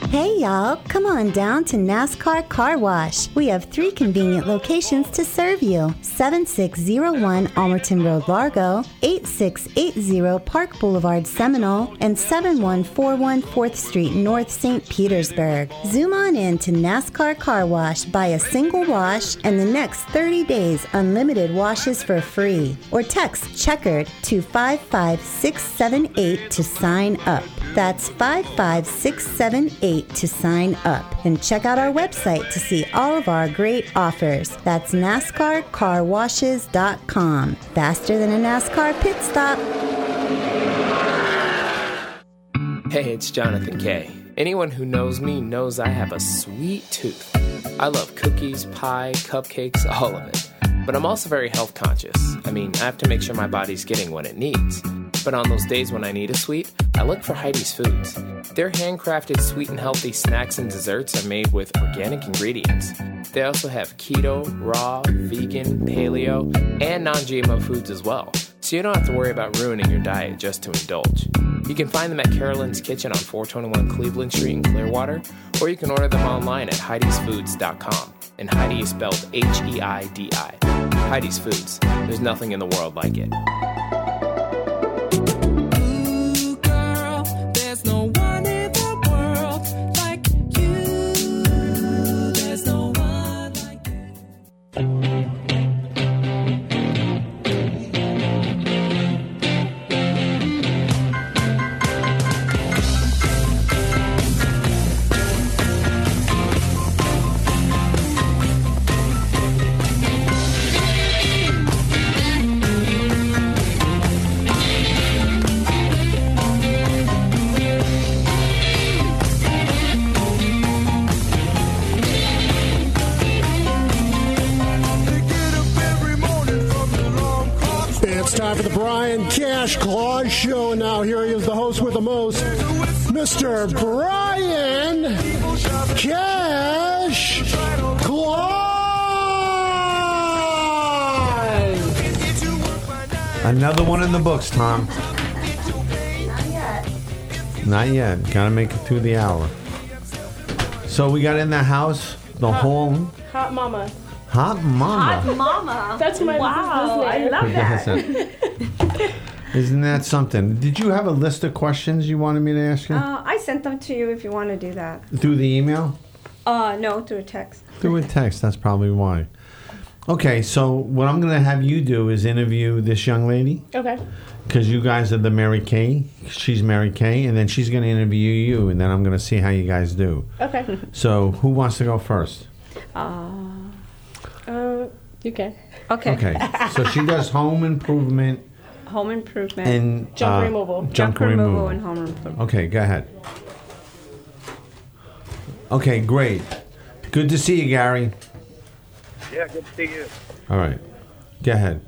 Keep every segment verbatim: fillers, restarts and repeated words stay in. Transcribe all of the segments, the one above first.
Hey y'all, come on down to NASCAR Car Wash. We have three convenient locations to serve you. seven six zero one Almerton Road, Largo, eight six eight zero Park Boulevard, Seminole, and seven one four one fourth Street, North Saint Petersburg. Zoom on in to NASCAR Car Wash, buy a single wash, and the next thirty days unlimited washes for free. Or text CHECKERED to five five six seven eight to sign up. That's five five six seven eight to sign up. And check out our website to see all of our great offers. That's NASCAR Car Washes dot com. Faster than a NASCAR pit stop. Hey, it's Jonathan Kay. Anyone who knows me knows I have a sweet tooth. I love cookies, pie, cupcakes, all of it. But I'm also very health conscious. I mean, I have to make sure my body's getting what it needs. But on those days when I need a sweet, I look for Heidi's Foods. Their handcrafted sweet and healthy snacks and desserts are made with organic ingredients. They also have keto, raw, vegan, paleo, and non-G M O foods as well. So you don't have to worry about ruining your diet just to indulge. You can find them at Carolyn's Kitchen on four twenty-one Cleveland Street in Clearwater, or you can order them online at Heidi's Foods dot com. And Heidi is spelled H E I D I. Heidi's Foods. There's nothing in the world like it. Ooh, girl, there's no one in the world like you. There's no one like you. Time for the Brian Cash Claus Show. Now here he is, the host with the most, Mister Brian Cash Claus. Another one in the books, Tom. Not yet. Not yet. Gotta make it through the hour. So we got in the house, the Hot, whole Hot Mama. Hot Mama. Hot Mama. That's my wow, business name. I love that. Isn't that something? Did you have a list of questions you wanted me to ask you? Uh, I sent them to you if you want to do that. Through the email? Uh, no, through a text. Through a text. That's probably why. Okay, so what I'm going to have you do is interview this young lady. Okay. Because you guys are the Mary Kay. She's Mary Kay, and then she's going to interview you, and then I'm going to see how you guys do. Okay. So who wants to go first? Uh, uh, you can. Okay. Okay. So she does home improvement. Home improvement. And junk uh, removal. Junk, junk removal. removal and home improvement. Okay, go ahead. Okay, great. Good to see you, Gary. Yeah, good to see you. All right. Go ahead.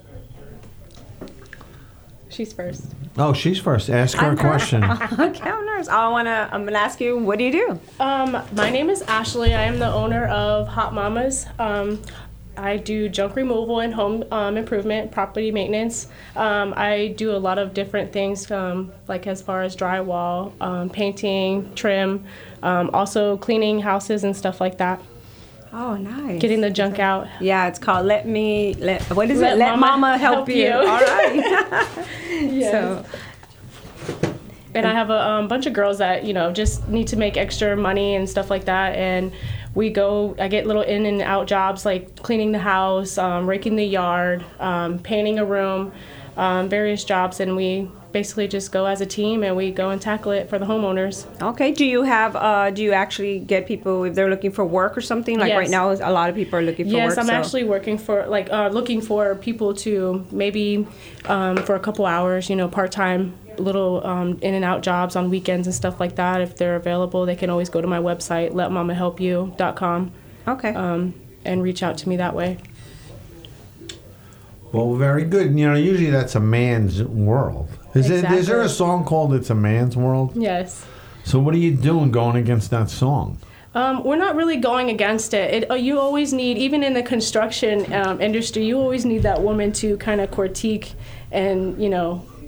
She's first. Oh, she's first. Ask her I'm a question. Okay, I'm nervous. I wanna. I'm gonna ask you. What do you do? Um, my name is Ashley. I am the owner of Hot Mamas. Um, I do junk removal and home um, improvement, property maintenance. Um, I do a lot of different things, um, like as far as drywall, um, painting, trim, um, also cleaning houses and stuff like that. Oh, nice. Getting the junk out. Yeah, it's called Let Me. Let What is Let it? Let Mama Mama help, Help you. You. All right. Yes. So. And I have a um, bunch of girls that, you know, just need to make extra money and stuff like that. And we go, I get little in and out jobs like cleaning the house, um, raking the yard, um, painting a room, um, various jobs. And we basically just go as a team and we go and tackle it for the homeowners. Okay. Do you have, uh, do you actually get people if they're looking for work or something? Like Yes. right now, a lot of people are looking for yes, work. Yes, I'm so. actually working for, like, uh, looking for people to maybe um, for a couple hours, you know, part-time, little um, in and out jobs on weekends and stuff like that. If they're available, they can always go to my website, let mama help you dot com. Okay. Um, and reach out to me that way. Well, very good. You know, usually that's a man's world. Is Exactly. it? Is there a song called "It's a Man's World"? Yes. So what are you doing going against that song? Um, we're not really going against it. it uh, you always need, even in the construction um, industry, you always need that woman to kind of critique and, you know,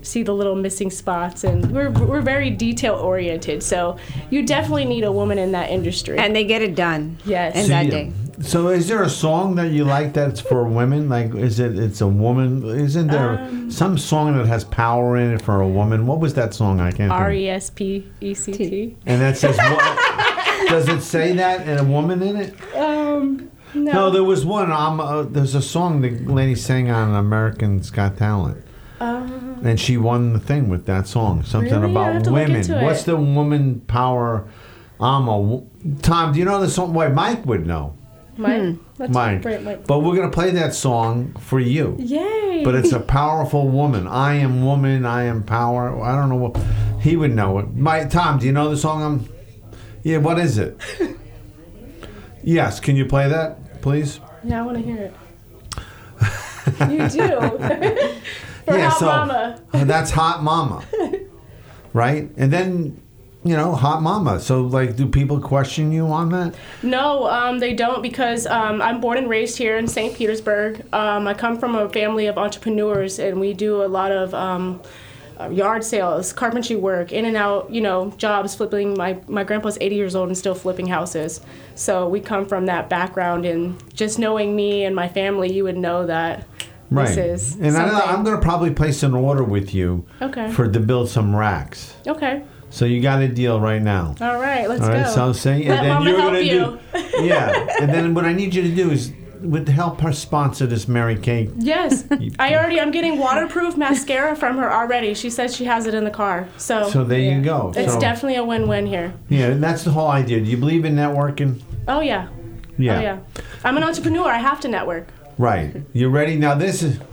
see the little missing spots, and we're we're very detail oriented. So you definitely need a woman in that industry. And they get it done. Yes. In So that you- day. So is there a song that you like that's for women? Like, is it it's a woman? Isn't there Um, some song that has power in it for a woman? What was that song? I can't R think. E S P E C T. And that says what? Does it say that and a woman in it? Um, no. No, there was one. Um, uh, there's a song the lady sang on American's Got Talent. Um, And she won the thing with that song. Something Really? I have about to look women. into it. What's the woman power? I'm a wo- Tom. Do you know the song? Why Mike would know. Mike. Let's Mike. Right, Mike. But we're gonna play that song for you. Yay. But it's a powerful woman. I am woman. I am power. I don't know what he would know it. Mike, Tom, do you know the song? I'm. Yeah. What is it? Yes. Can you play that, please? Yeah, I want to hear it. You do. For yeah. Hot so Mama. uh, that's Hot Mama, right? And then. You know, Hot Mama. So, like, do people question you on that? No, um, they don't, because um, I'm born and raised here in Saint Petersburg. Um, I come from a family of entrepreneurs, and we do a lot of um, uh, yard sales, carpentry work, in and out, you know, jobs, flipping. My, my grandpa's eighty years old and still flipping houses. So we come from that background, and just knowing me and my family, you would know that Right. this is and something. I, I'm going to probably place an order with you Okay. for to build some racks. Okay. So you got a deal right now. All right, let's All right, go. so say, Let and then Mama you're help gonna you. do, yeah. And then what I need you to do is, with help her sponsor this Mary Kay. Yes, I already. I'm getting waterproof mascara from her already. She says she has it in the car. So. So there you go. It's So- definitely a win-win here. Yeah, and that's the whole idea. Do you believe in networking? Oh yeah. Yeah. Oh yeah. I'm an entrepreneur. I have to network. Right. You ready? Now this is.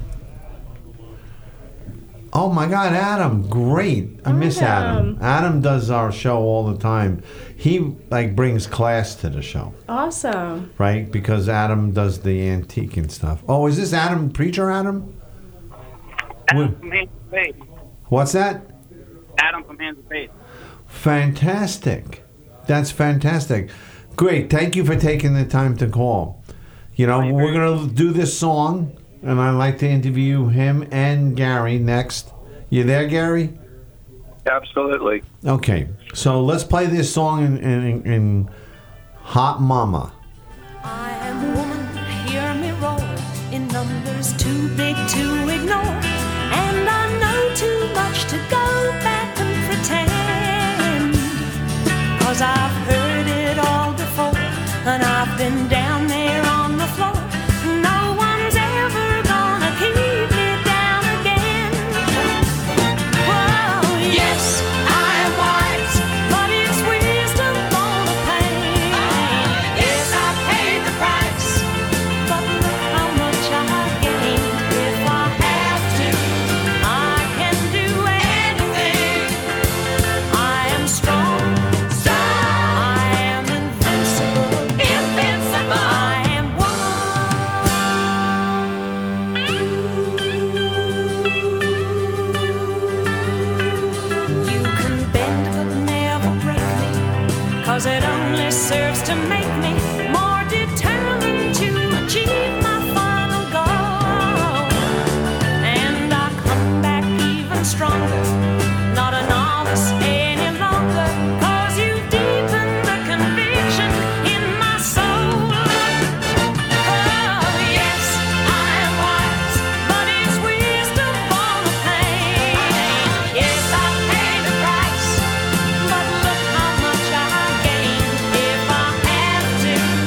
Oh my God, Adam! Great. I miss Adam. Adam. Adam does our show all the time. He like brings class to the show. Awesome. Right? Because Adam does the antique and stuff. Oh, is this Adam, Preacher Adam? Adam from Hands of Faith. What's that? Adam from Hands of Faith. Fantastic. That's fantastic. Great. Thank you for taking the time to call. You know, we're going to do this song, and I'd like to interview him and Gary next. You there, Gary? Absolutely. Okay. So let's play this song in, in, in Hot Mama. I am a woman, hear me roar, in numbers too big to ignore. And I know too much to go back and pretend. Cause I've heard it all before, and I've been down there on the floor. No one's ever gonna keep me down again. Well, yes, I am wise, but it's wisdom gonna pay. Yes, I paid the price, but look how much I gained. If I have to, I can do anything. I am strong, I am invincible, invincible. I am one. You can bend but never break me, cause it only serves to make me more determined to achieve my final goal. And I come back even stronger, not a novice any longer, cause you deepen the conviction in my soul. Oh, yes, I am wise, but it's wisdom for the pain. Yes, I paid the price, but look how much I gained. If I have to,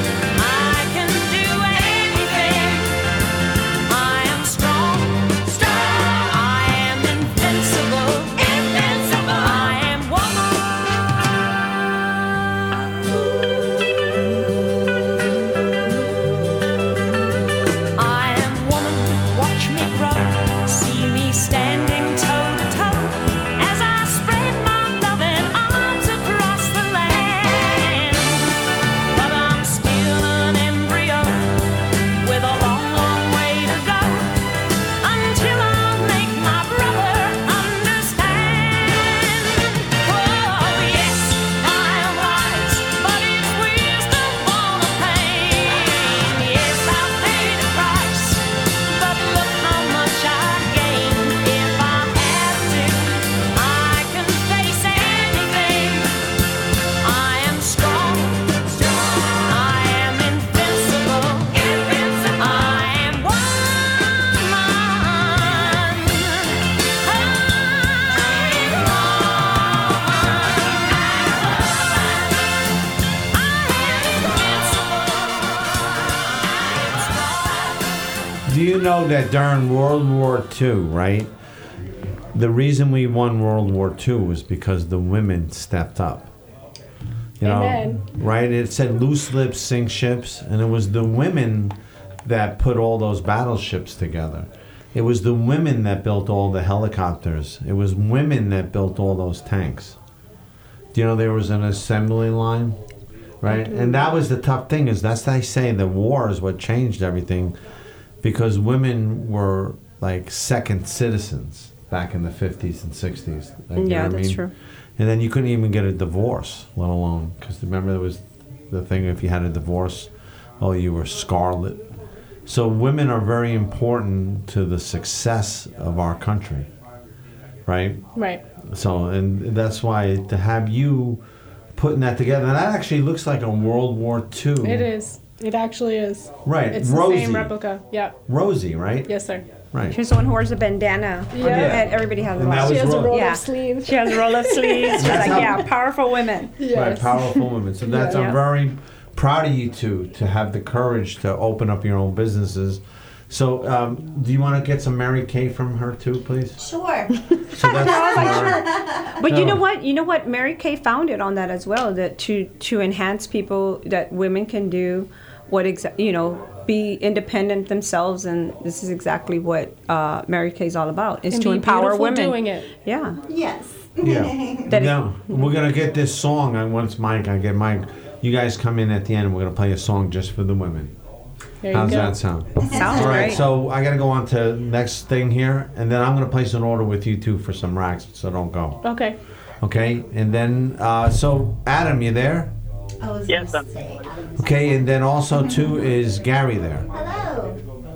you know that during World War Two, right? The reason we won World War Two was because the women stepped up. You know, Amen. right? It said loose lips sink ships, and it was the women that put all those battleships together. It was the women that built all the helicopters. It was women that built all those tanks. Do you know there was an assembly line? Right? And that was the tough thing, is that's they say the war is what changed everything, because women were like second citizens back in the fifties and sixties. Like, you know Yeah, what I that's mean? true. And then you couldn't even get a divorce, let alone, because remember there was the thing, if you had a divorce, oh, you were scarlet. So women are very important to the success of our country, right? Right. So, and that's why to have you putting that together, and that actually looks like a World War Two. It is. It actually is. Right. It's Rosie. the same replica. Yeah. Rosie, right? Yes, sir. Right. She's the one who wears a bandana. Yeah. And everybody has a And that roll. was She has a Ro- roll Yeah. up sleeve. She has roll up sleeves. She's That's like, how- yeah, powerful women. Yes. Right, powerful women. So that's, Yeah. I'm very proud of you two to have the courage to open up your own businesses. So, um, do you want to get some Mary Kay from her too, please? Sure. So that's But you No. know what? You know what? Mary Kay founded on that as well. That to to enhance people, that women can do what exa- you know, be independent themselves, and this is exactly what uh, Mary Kay is all about: is And to be empower beautiful women. doing it. Yeah. Yes. yeah. That Now we're gonna get this song. And once Mike, I get Mike. You guys come in at the end. And we're gonna play a song just for the women. There you How's go. that sound? Sounds All right, great. so I gotta go on to next thing here, and then I'm gonna place an order with you two for some racks, so don't go. Okay. Okay, and then uh, so Adam, you there? I was Yes, gonna I'm- say. Okay, and then also too is Gary there? Hello.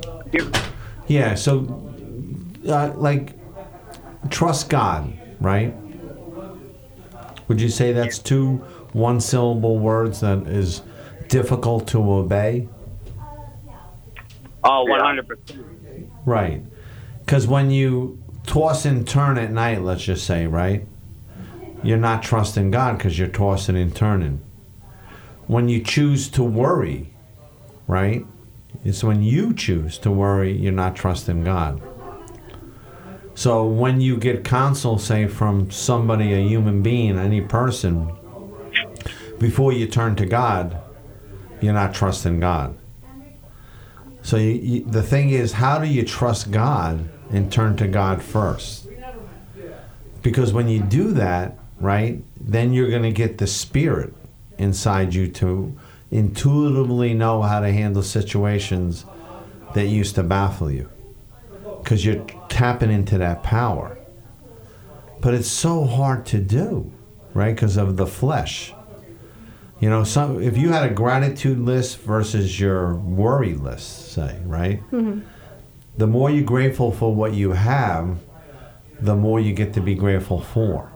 Yeah, so uh, like trust God, right? Would you say that's two one syllable words that is difficult to obey? Oh, one hundred percent. Right. Because when you toss and turn at night, let's just say, right? You're not trusting God because you're tossing and turning. When you choose to worry, right? It's when you choose to worry, you're not trusting God. So when you get counsel, say, from somebody, a human being, any person, before you turn to God, you're not trusting God. So you, you, the thing is, how do you trust God and turn to God first? Because when you do that, right, then you're going to get the Spirit inside you to intuitively know how to handle situations that used to baffle you. Because you're tapping into that power. But it's so hard to do, right, because of the flesh. You know, some if you had a gratitude list versus your worry list, say, right? Mm-hmm. The more you're grateful for what you have, the more you get to be grateful for.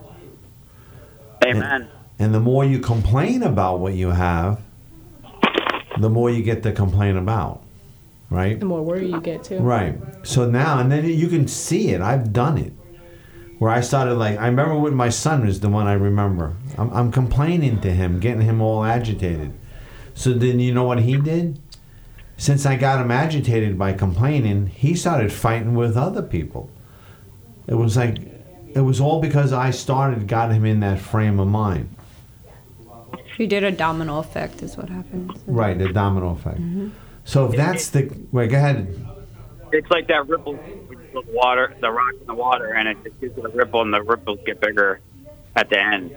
Amen. And the more you complain about what you have, the more you get to complain about, right? The more worry you get too. Right. So now, and then you can see it. I've done it. Where I started, like, I remember with my son is the one I remember. I'm, I'm complaining to him, getting him all agitated. So then you know what he did? Since I got him agitated by complaining, he started fighting with other people. It was like, it was all because I started, got him in that frame of mind. You did a domino effect, is what happened. Right, the domino effect. So if that's the, wait, go ahead. It's like that ripple, the water, the rock in the water, and it just gives it a ripple, and the ripples get bigger at the end,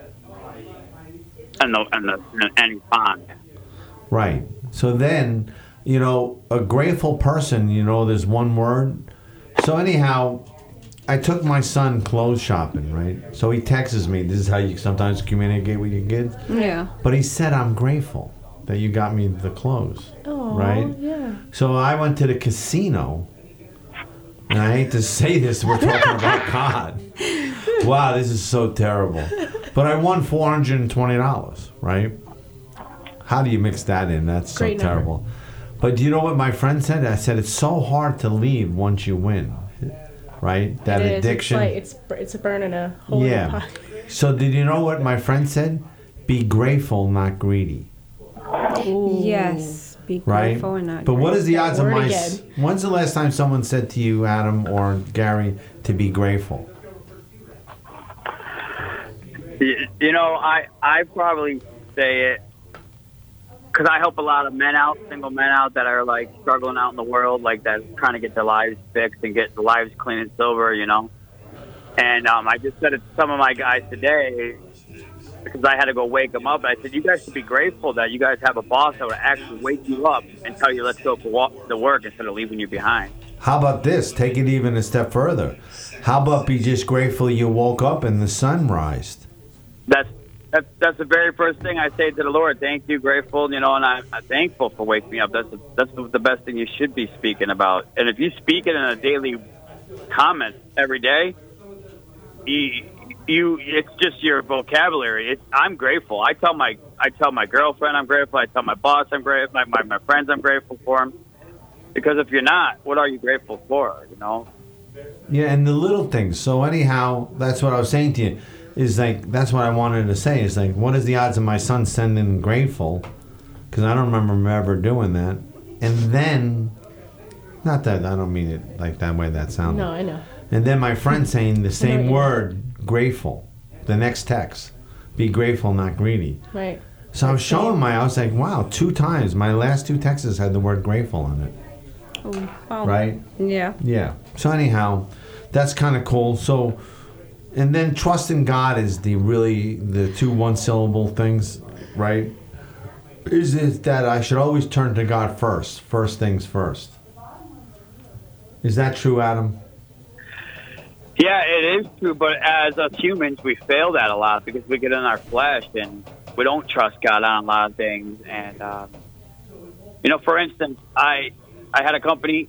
and the and the and any pond. Right. So then, you know, a grateful person, you know, there's one word. So anyhow, I took my son clothes shopping, right? So he texts me. This is how you sometimes communicate with your kids. Yeah. But he said, I'm grateful that you got me the clothes. Oh, Right? yeah. So I went to the casino. And I hate to say this, we're talking about God. Wow, this is so terrible. But I won four hundred twenty dollars, right? How do you mix that in? That's so Great number. terrible. But do you know what my friend said? I said, it's so hard to leave once you win, right? That It is. addiction. It's like it's it's burning a hole in the Yeah. pot. So did you know what my friend said? Be grateful, not greedy. Yes. Be right? grateful and not But what is the odds of Word my? again. s- When's the last time someone said to you, Adam or Gary, to be grateful? You, you know, I I probably say it because I help a lot of men out, single men out that are like struggling out in the world, like that, trying to get their lives fixed and get their lives clean and sober, you know. And um, I just said it to some of my guys today because I had to go wake them up. I said, you guys should be grateful that you guys have a boss that would actually wake you up and tell you, let's go for walk, to work instead of leaving you behind. How about this? Take it even a step further. How about be just grateful you woke up and the sun rised? That's that's that's the very first thing I say to the Lord. Thank you, grateful, you know, and I'm, I'm thankful for waking me up. That's the, that's the best thing you should be speaking about. And if you speak it in a daily comment every day, you, you it's just your vocabulary. It's, I'm grateful. I tell my I tell my girlfriend I'm grateful. I tell my boss I'm grateful. My, my my friends I'm grateful for them. Because if you're not, what are you grateful for? You know. Yeah, and the little things. So anyhow, that's what I was saying to you. Is like that's what I wanted to say. Is like, what is the odds of my son sending grateful? Because I don't remember him ever doing that. And then, not that I don't mean it like that way that sounded. No, I know. And then my friend saying the same yeah. word, grateful. The next text, be grateful, not greedy. Right. So I was showing my. I was like, wow, two times. My last two texts had the word grateful on it. Oh, wow. Right. Yeah. Yeah. So anyhow, that's kind of cool. So. And then trust in God is the really the two one syllable things, right? Is it that I should always turn to God first, first things first? Is that true, Adam? Yeah, it is true. But as us humans, we fail that a lot because we get in our flesh and we don't trust God on a lot of things. And um, you know, for instance, I I had a company.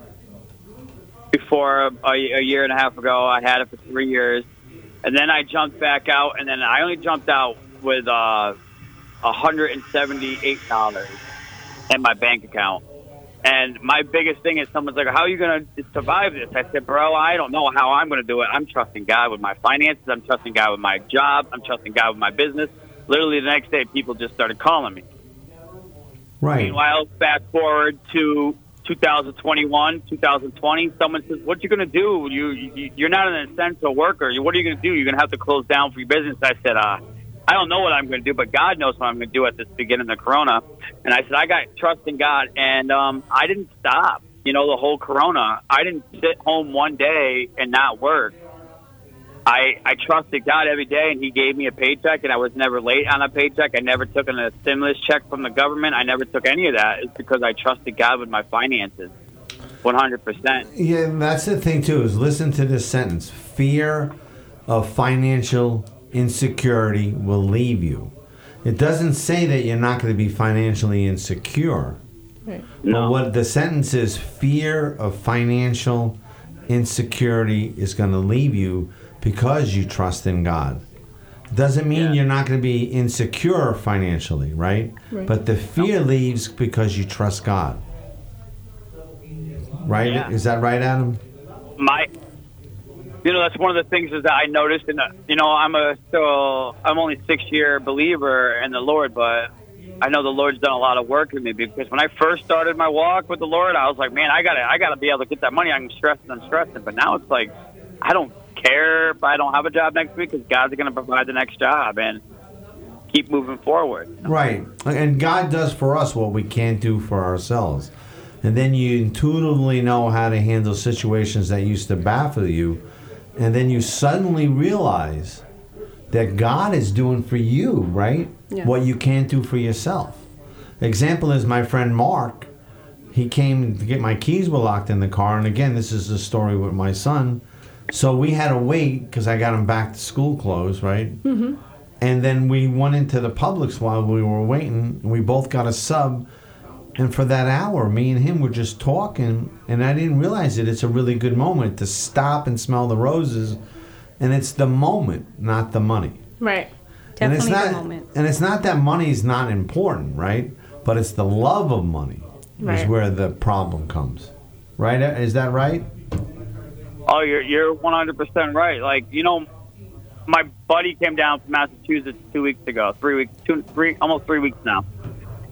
Before a, a year and a half ago, I had it for three years, and then I jumped back out, and then I only jumped out with uh, one hundred seventy-eight dollars in my bank account. And my biggest thing is someone's like, how are you going to survive this? I said, bro, I don't know how I'm going to do it. I'm trusting God with my finances. I'm trusting God with my job. I'm trusting God with my business. Literally the next day, people just started calling me. Right. Meanwhile, fast forward to two thousand twenty-one, two thousand twenty, someone says, what you going to do? You, you, you're not an essential worker. What are you going to do? You're going to have to close down for your business. I said, uh, I don't know what I'm going to do, but God knows what I'm going to do at this beginning of Corona. And I said, I got trust in God. And um, I didn't stop, you know, the whole Corona. I didn't sit home one day and not work. I, I trusted God every day, and he gave me a paycheck, and I was never late on a paycheck. I never took a stimulus check from the government. I never took any of that. It's because I trusted God with my finances, one hundred percent. Yeah, and that's the thing, too, is listen to this sentence. Fear of financial insecurity will leave you. It doesn't say that you're not going to be financially insecure. Right. No. But what the sentence is, fear of financial insecurity is going to leave you because you trust in God. Doesn't mean Yeah. you're not going to be insecure financially, right? Right. But the fear leaves because you trust God. Right? Yeah. Is that right, Adam? My, you know, that's one of the things is that I noticed, and you know, I'm a still, I'm only six year believer in the Lord, but I know the Lord's done a lot of work in me because when I first started my walk with the Lord, I was like, man, I gotta, I gotta be able to get that money. I'm stressing and stressing, but now it's like, I don't care if I don't have a job next week because God's going to provide the next job and keep moving forward. Right. And God does for us what we can't do for ourselves. And then you intuitively know how to handle situations that used to baffle you. And then you suddenly realize that God is doing for you, right? Yeah. What you can't do for yourself. Example is my friend Mark. He came to get my keys were locked in the car. And again, this is the story with my son. So we had to wait because I got him back to school clothes, right? Mm-hmm. And then we went into the Publix while we were waiting. And we both got a sub. And for that hour, me and him were just talking. And I didn't realize it. It's a really good moment to stop and smell the roses. And it's the moment, not the money. Right. And it's Definitely not, the moment. And it's not that money's not important, right? But it's the love of money Right. is where the problem comes. Right? Is that right? Oh, you're you're one hundred percent right. Like, you know, my buddy came down from Massachusetts two weeks ago, three weeks, two, three, almost three weeks now.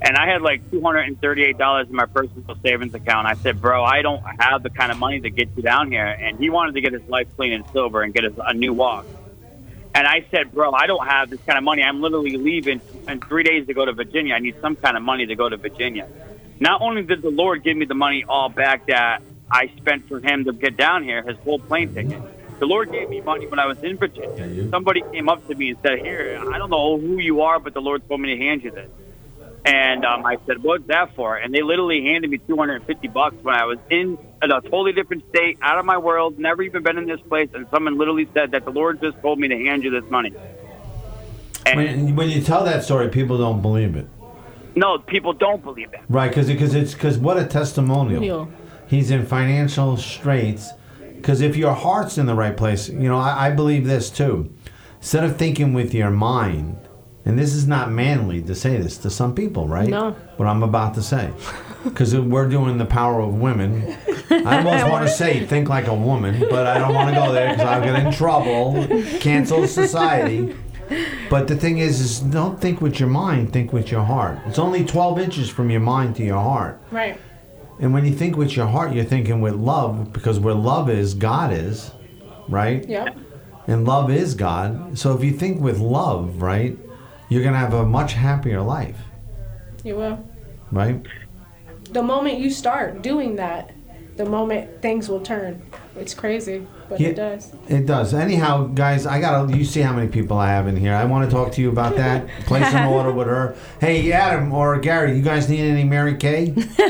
And I had like two hundred thirty-eight dollars in my personal savings account. I said, bro, I don't have the kind of money to get you down here. And he wanted to get his life clean and sober and get us a new walk. And I said, bro, I don't have this kind of money. I'm literally leaving in three days to go to Virginia. I need some kind of money to go to Virginia. Not only did the Lord give me the money all back that I spent for him to get down here, his whole plane ticket. The Lord gave me money when I was in Virginia. Somebody came up to me and said, here, I don't know who you are, but the Lord told me to hand you this. And um, I said, what's that for? And they literally handed me two hundred fifty bucks when I was in a totally different state, out of my world, never even been in this place. And someone literally said that the Lord just told me to hand you this money. And When, when you tell that story, people don't believe it. no, people don't believe that. Right, because it's because what a testimonial. Real. He's in financial straits. Because if your heart's in the right place, you know, I, I believe this too. Instead of thinking with your mind, and this is not manly to say this to some people, right? No. What I'm about to say. Because we're doing the power of women. I almost want to say think like a woman, but I don't want to go there because I'll get in trouble. Cancel society. But the thing is, is don't think with your mind, think with your heart. It's only twelve inches from your mind to your heart. Right. And when you think with your heart, you're thinking with love, because where love is, God is, right? Yep. And love is God. So if you think with love, right, you're going to have a much happier life, You will. right? The moment you start doing that, the moment things will turn. It's crazy, but Yeah. it does. It does. Anyhow, guys, I got to, you see how many people I have in here. I want to talk to you about that. Place an order with her. Hey, Adam or Gary, you guys need any Mary Kay?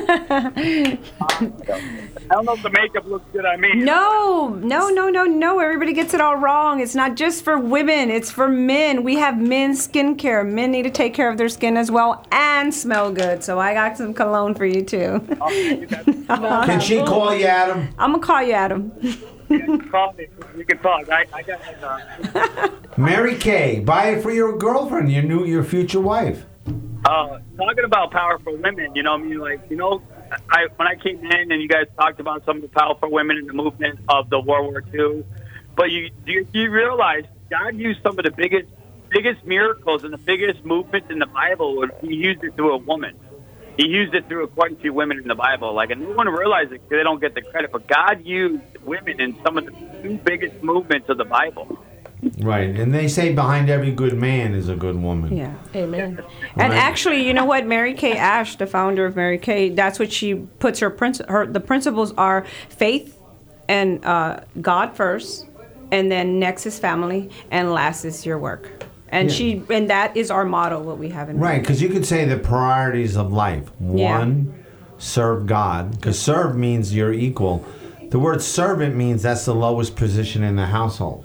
I don't know if the makeup looks good on me. No, no, no, no, no. Everybody gets it all wrong. It's not just for women. It's for men. We have men's skincare. Men need to take care of their skin as well and smell good. So I got some cologne for you too. Can she call you, Adam? I'm gonna call you Adam. Call me. You can talk. I, I got uh, Mary Kay, buy it for your girlfriend, your new, your future wife. uh, talking about powerful women. You know, I mean, like, you know, I when I came in and you guys talked about some of the powerful women in the movement of the World War Two, but you you, you realize God used some of the biggest biggest miracles and the biggest movements in the Bible. He used it through a woman. He used it through quite a few women in the Bible. Like, and no one realizes it because they don't get the credit. But God used women in some of the two biggest movements of the Bible. Right, and they say behind every good man is a good woman. Yeah. Amen. And Right. actually, you know what? Mary Kay Ash, the founder of Mary Kay, that's what she puts her princi- her the principles are faith and uh, God first, and then next is family, and last is your work. And Yeah. she and that is our motto. What we have in Right, because you could say the priorities of life. Yeah. One, serve God, because serve means you're equal. The word servant means that's the lowest position in the household.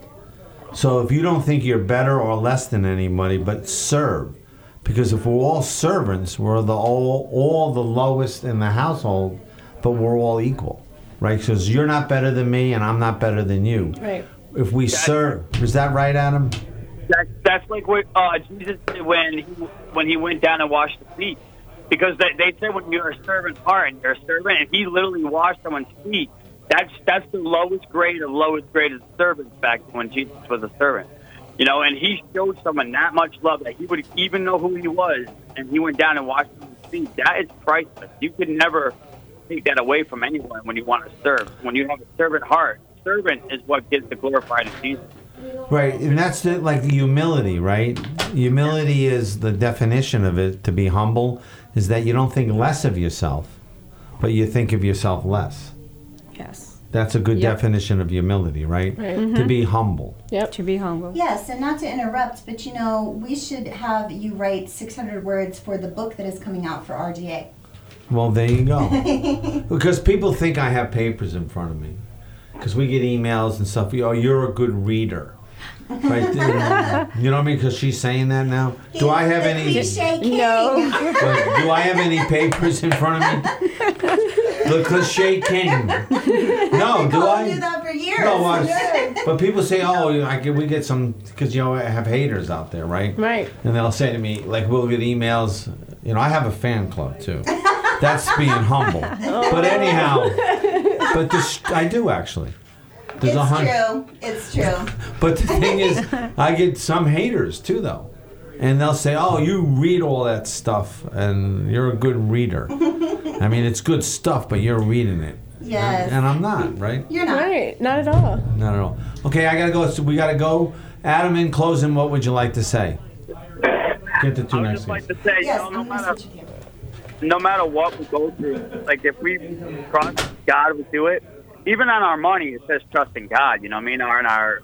So if you don't think you're better or less than anybody, but serve, because if we're all servants, we're the all, all the lowest in the household, but we're all equal, right? Because you're not better than me, and I'm not better than you. Right. If we serve, is that right, Adam? That's, that's like what uh, Jesus did when he, when he went down and washed the feet. Because they, they say when you're a servant's heart and you're a servant, and he literally washed someone's feet, that's that's the lowest grade of lowest grade of servants back when Jesus was a servant. You know, and he showed someone that much love that he would even know who he was, and he went down and washed someone's feet. That is priceless. You can never take that away from anyone when you want to serve. When you have a servant heart, servant is what gets the glorified in Jesus. Right, and that's the, like the humility, right? Humility is the definition of it. To be humble is that you don't think less of yourself, but you think of yourself less. Yes. That's a good Yep. definition of humility, right? Right. To be humble. Yep. To be humble. Yes, and not to interrupt, but you know, we should have you write six hundred words for the book that is coming out for R G A. Well, there you go. Because people think I have papers in front of me. Because we get emails and stuff. Oh, you're a good reader. Right? You know what I mean? Because she's saying that now. Do I have The any? cliche king. No. But do I have any papers in front of me? The cliche king. No, do Called I? you that for years. No, I, but people say, oh, I get, we get some, because, you know, I have haters out there, right? Right. And they'll say to me, like, we'll get emails. You know, I have a fan club, too. That's being humble. But anyhow, but this, I do, actually. There's a It's hun- true. It's true. But the thing is, I get some haters, too, though. and they'll say, "Oh, you read all that stuff, and you're a good reader." I mean, it's good stuff, but you're reading it. Yes. And I'm not, right? You're not. Right, not at all. Not at all. Okay, I gotta go. So we gotta go. Adam, in closing, what would you like to say? Get the two I would next just like things. to say, you Yes, know, no I'm matter listening to you. no matter what we go through, like if we trust God, we do it. Even on our money, it says trust in God. You know what I mean? Or in our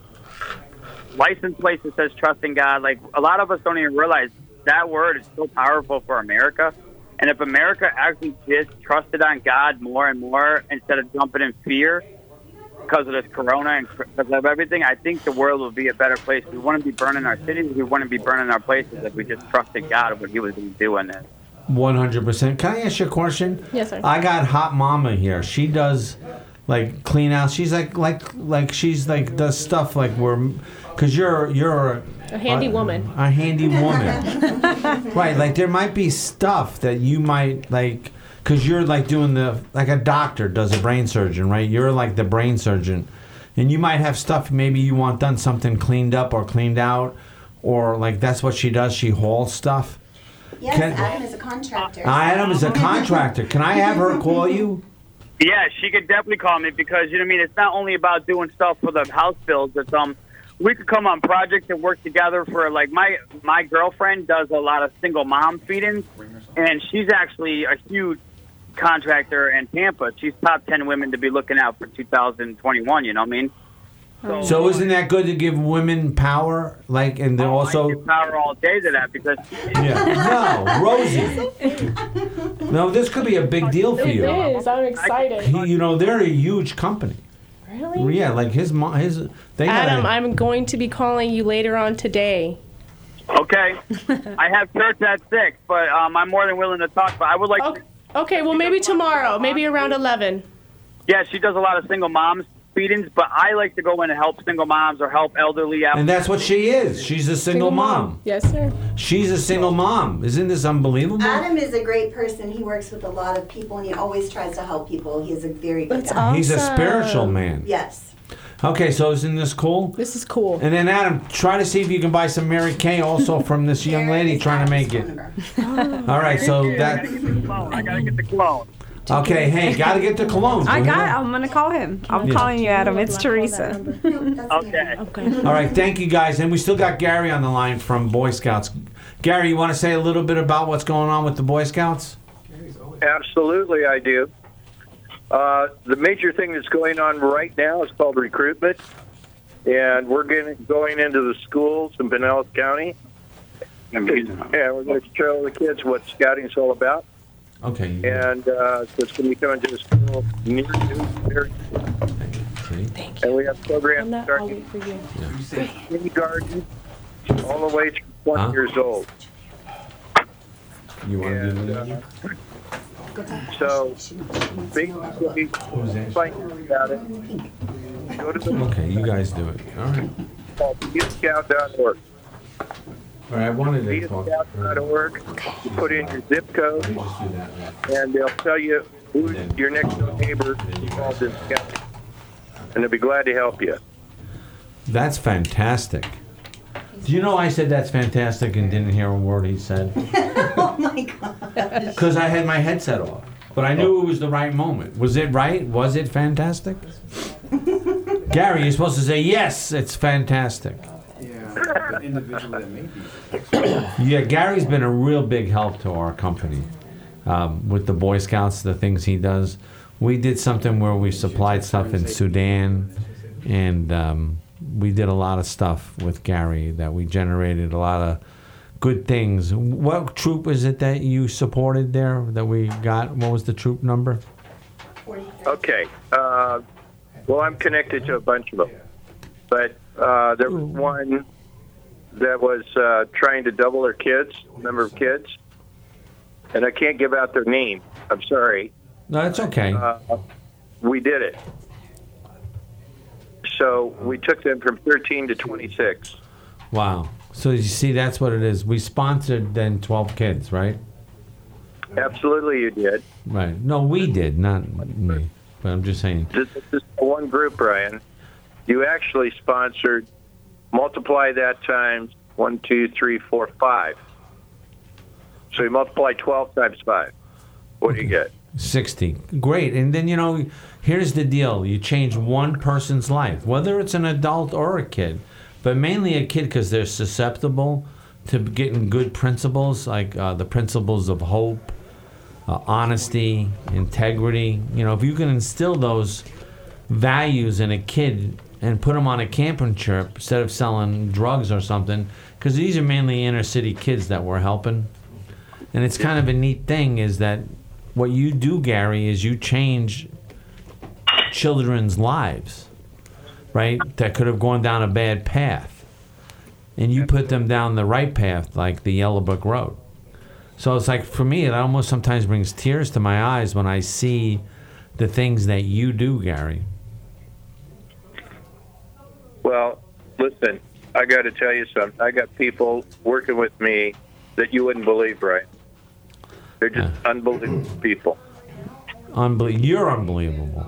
license plate, it says trust in God. Like a lot of us don't even realize that word is so powerful for America. And if America actually just trusted on God more and more instead of jumping in fear because of this corona and because of everything, I think the world will be a better place. We wouldn't be burning our cities. We wouldn't be burning our places if we just trusted God what He was going to do in this. One hundred percent. Can I ask you a question? Yes, sir. I got Hot Mama here. She does like clean out. She's like like like she's like does stuff like we're because you're you're A handy woman. A handy woman. Right. Like there might be stuff that you might like because you're like doing the like a doctor does a brain surgeon, right? You're like the brain surgeon, and you might have stuff maybe you want done something cleaned up or cleaned out, or like that's what she does. She hauls stuff. Yes, Can- Adam is a contractor. Adam is a contractor. Can I have her call you? Yeah, she could definitely call me because, you know what I mean, it's not only about doing stuff for the house bills. It's, um, we could come on projects and work together for, like, my my girlfriend does a lot of single mom feedings, and she's actually a huge contractor in Tampa. She's top ten women to be looking out for two thousand twenty-one, you know what I mean? So isn't that good to give women power? Like, and they're Oh, I also give power all day to that because yeah. No, Rosie. No, this could be a big deal for It you. is. I'm excited. He, you know, they're a huge company. Really? Yeah, like his mom, his. They Adam, gotta, I'm going to be calling you later on today. okay, I have church at six, but um, I'm more than willing to talk. But I would like, Okay, okay well, maybe tomorrow. Maybe around eleven. yeah, she does a lot of single moms feedings, but I like to go in and help single moms or help elderly out. and that's what she is. She's a single, mom. Yes, sir. She's a single mom. Isn't this unbelievable? Adam is a great person. He works with a lot of people, and he always tries to help people. He's a very good That's guy. awesome. He's a spiritual man. Yes. Okay, so isn't this cool? This is cool. And then Adam, try to see if you can buy some Mary Kay also from this young There lady is trying to make Adam's it. phone number. All right, so I gotta that. get the clone. I gotta get the clone. Okay, hey, gotta get the cologne. I got. I'm gonna call him. I'm Yeah. calling you, Adam. It's Teresa. That's me. Okay. Okay. All right, thank you guys, and we still got Gary on the line from Boy Scouts. Gary, you want to say a little bit about what's going on with the Boy Scouts? Absolutely, I do. Uh, the major thing that's going on right now is called recruitment, and we're getting, going into the schools in Pinellas County. Yeah, we're going to show the kids what scouting is all about, Okay. and uh, so it's going to be coming to a school near you. Very soon. See? And we have I'm programs not, I'll starting wait for you. kindergarten all the way through twenty Huh? years old. You want to do And, the uh, so, basically, find out about it. Go to the Okay, you guys do it. All right. called be a scout dot org. All right, I wanted be to a talk. scout dot org. You put in your zip code, Let me just do that. right. and they'll tell you who's your next door neighbor involved in scouting. And they'll be glad to help you. That's fantastic. Do you know I said that's fantastic and didn't hear a word he said? Oh my gosh. Because I had my headset off. But I knew it was the right moment. Was it right? Was it fantastic? Gary, you're supposed to say, yes, it's fantastic. Yeah, individually it may be. Yeah, Gary's been a real big help to our company um, with the Boy Scouts, the things he does. We did something where we supplied stuff in Sudan, and um, we did a lot of stuff with Gary that we generated a lot of good things. What troop is it that you supported there that we got? What was the troop number? Okay. Uh, well, I'm connected to a bunch of them. But uh, there was one that was uh, trying to double their kids, number of kids. And I can't give out their name. I'm sorry. No, that's okay. Uh, we did it. So we took them from thirteen to twenty-six. Wow. So you see, that's what it is. We sponsored then twelve kids, right? Absolutely, you did. Right. No, we did, not me. But I'm just saying. This is one group, Brian. You actually sponsored, multiply that times One, two, three, four, five. So you multiply twelve times five. What do you get? sixty. Great. And then, you know, here's the deal. You change one person's life, whether it's an adult or a kid, but mainly a kid because they're susceptible to getting good principles, like uh, the principles of hope, uh, honesty, integrity. You know, if you can instill those values in a kid and put them on a camping trip instead of selling drugs or something, because these are mainly inner city kids that we're helping. And it's kind of a neat thing is that what you do, Gary, is you change children's lives, right, that could have gone down a bad path. And you put them down the right path, like the Yellow Brick Road. So it's like, for me, it almost sometimes brings tears to my eyes when I see the things that you do, Gary. Well, listen, I got to tell you something. I got people working with me that you wouldn't believe, right? They're just Yeah. unbelievable people. Unbel- You're unbelievable.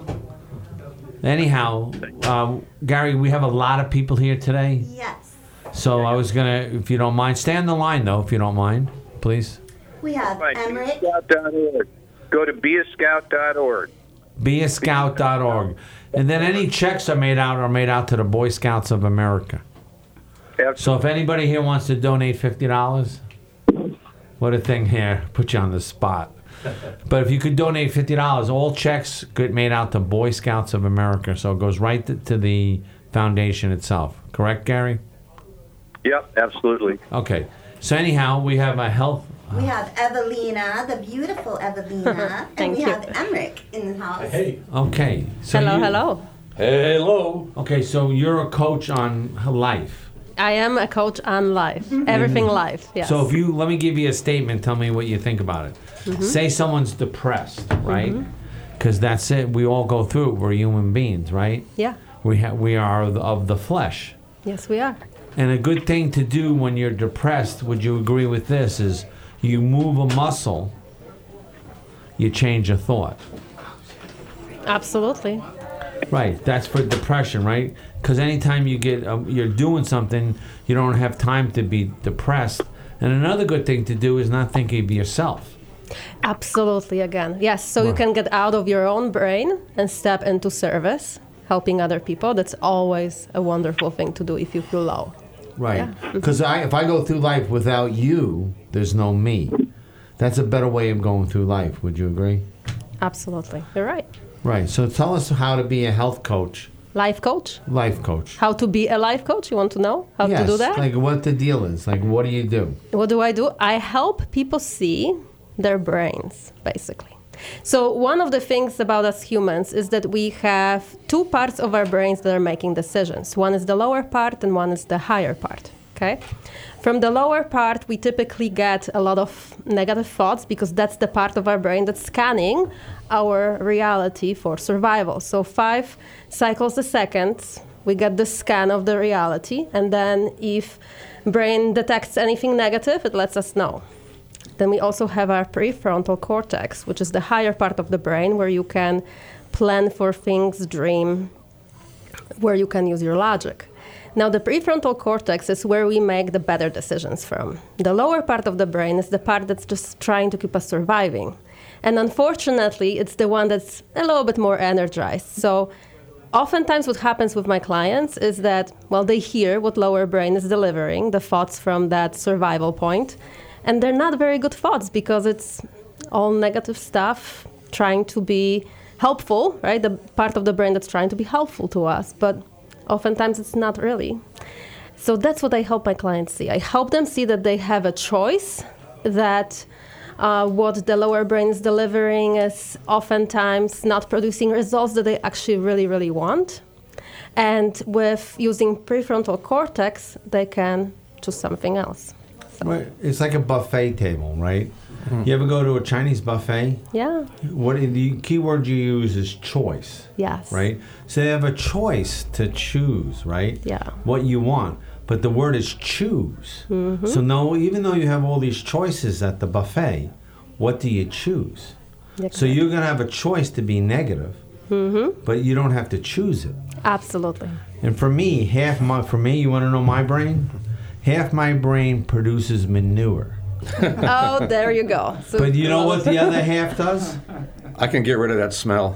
Anyhow, uh, Gary, we have a lot of people here today. Yes. So I was going to, if you don't mind, stay on the line, though, if you don't mind, please. We have Right, Emmerich. be a scout dot org. Go to be a scout dot org. be a scout dot org. And then any checks are made out are made out to the Boy Scouts of America. So if anybody here wants to donate fifty dollars, what a thing here, put you on the spot. But if you could donate fifty dollars, all checks get made out to Boy Scouts of America. So it goes right to, to the foundation itself. Correct, Gary? Yep, absolutely. Okay. So anyhow, we have a health... We have Evelina, the beautiful Evelina. and Thank we you. have Emmerich in the house. Hey. Okay. So hello, you- hello. Hello. Okay, so you're a coach on life. I am a coach on life. Everything life, yes. So if you, let me give you a statement, tell me what you think about it. Mhm. Say someone's depressed, right? Mhm. Because that's it. We all go through it. We're human beings, right? Yeah. We ha- we are of the, of the flesh. Yes, we are. And a good thing to do when you're depressed, would you agree with this, is you move a muscle, you change a thought. Absolutely. Right, that's for depression, right? Because anytime you get, um, you're doing something, you don't have time to be depressed. And another good thing to do is not think of yourself. Absolutely, again. Yes, so you Right. can get out of your own brain and step into service, helping other people. That's always a wonderful thing to do if you feel low. Right. Yeah. Because I, if I go through life without you, there's no me. That's a better way of going through life. Would you agree? Absolutely. You're right. Right. So tell us how to be a health coach, Life coach. life coach. How to be a life coach? You want to know how yes, to do that? like what the deal is. Like, what do you do? What do I do? I help people see their brains, basically. So one of the things about us humans is that we have two parts of our brains that are making decisions. One is the lower part and one is the higher part, okay? From the lower part, we typically get a lot of negative thoughts because that's the part of our brain that's scanning our reality for survival. So five cycles a second, we get the scan of the reality, and then if brain detects anything negative, it lets us know. Then we also have our prefrontal cortex, which is the higher part of the brain where you can plan for things, dream, where you can use your logic. Now, the prefrontal cortex is where we make the better decisions from. The lower part of the brain is the part that's just trying to keep us surviving. And unfortunately, it's the one that's a little bit more energized. So oftentimes what happens with my clients is that, well, they hear what lower brain is delivering, the thoughts from that survival point, and they're not very good thoughts because it's all negative stuff, trying to be helpful, right? The part of the brain that's trying to be helpful to us, but oftentimes it's not really. So that's what I help my clients see. I help them see that they have a choice, that uh, what the lower brain is delivering is oftentimes not producing results that they actually really, really want. And with using prefrontal cortex, they can choose something else. Right. It's like a buffet table, right? You ever go to a Chinese buffet? Yeah. What the key word you use is choice. Yes. Right? So they have a choice to choose, right? Yeah. What you want. But the word is choose. Mhm. So no, even though you have all these choices at the buffet, what do you choose? Yeah, So you're going to have a choice to be negative, Mm-hmm. but you don't have to choose it. Absolutely. And for me, half my, for me, you want to know my brain? half my brain produces manure. Oh, there you go. So But you know what the other half does? I can get rid of that smell.